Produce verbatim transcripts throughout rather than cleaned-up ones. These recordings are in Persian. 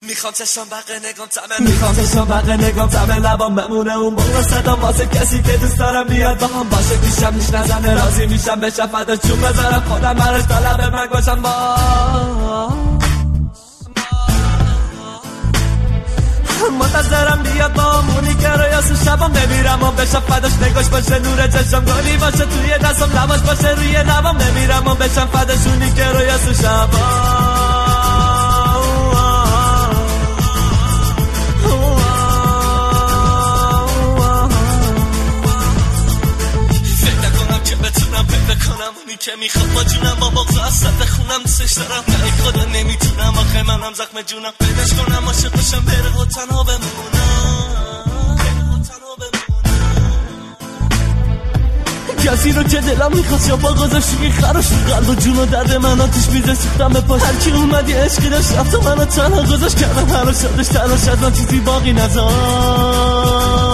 میخوام چشم بقیه نگام تمه میخوام چشم بقیه نگام تمه لبام بمونه اون بالا صدا واسه کسی که دوست دارم بیاد با هم باشه پیشم نیش نزنه راضی میشم بشم فدا چون بذارم خودم براش طلب من باشم با منتظرم بیاد با همونی که رویاسو شبام نمیرم و بشم فداش نگاش باشه نور چشم گلی باشه توی دستم لباش باشه روی لبام نمیرم و بشم فداشونی که رویاسو شبام که میخوام با جونم با بغض اصلا بخونم دوستش دارم ای خدا نمیتونم آخه منم زخم جونم پیداش کنم عاشق بشم بره و تنها بمونم کسی رو که دلم میخواست یا با گذاشتی خراش تو قلب و جون و درد من آتیش میزه سوختم به پاش هرکی اومدی عشقی داشت رفت و منو تنها گذاشت کردم هر رو شدش تلاش از من چیزی باقی نذار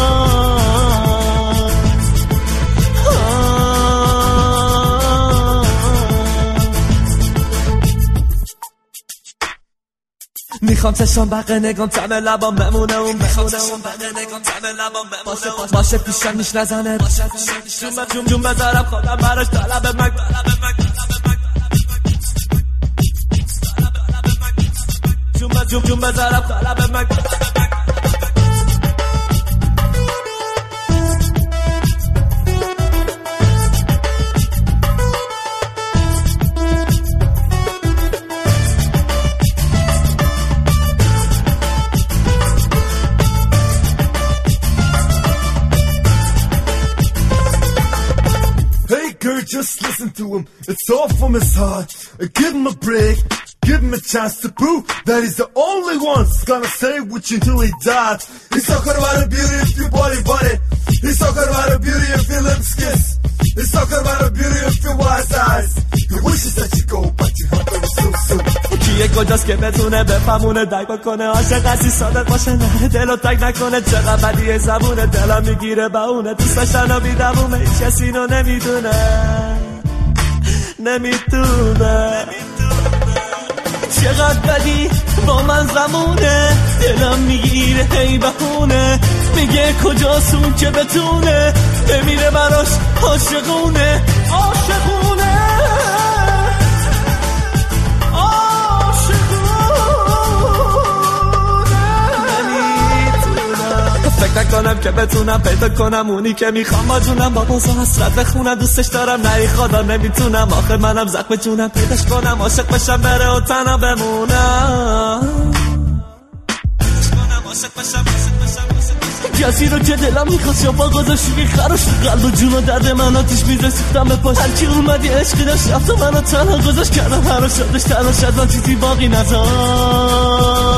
میخوام چشم بقیه نگام تمه لبام بمونه اون میخوام چشم بقیه نگام تمه لبام بمونه باشه باشه پیشم نیش نزنه جون جون جون بذارم خودم براش طلب مگ جون جون جون بذارم طلب مگ Just listen to him, it's all from his heart. Give him a break, give him a chance to prove that he's the only one that's gonna stay with you till he dies. He's talking about the beauty of your body, body. He's talking about the beauty of your lips, kiss. He's talking about the beauty of your wise eyes. He wishes that you go, but you have to so soon. کیه کجاست که بتونه بفهمونه درک بکنه عاشق هستی صادق باشه نه دلو تک نکنه چقدر بدیه زبونه دلم میگیره با اونه دوست داشتن و بیدمومه هیچ کسی اینو نمیدونه نمیدونه چقدر بدی با من زمونه دلم میگیره هی بهونه میگه کجاست اون که بتونه بمیره براش عاشقونه عاشقونه فکر نکنم که بتونم پیدا کنم اونی که میخوام با جونم با بازا حسرت بخونم دوستش دارم نه خدا نمیتونم آخه منم زخم جونم پیداش کنم عاشق بشم بره و تنها بمونم کسی رو که دلم میخواست یا با گذاشتی خراش تو قلب و جون و درد من آتیش میزه سوختم به پاش هرکی اومدی عشقی داشت رفت و منو تنها گذاشت کردم هر رو شدش تنها شد من چیزی باقی نذار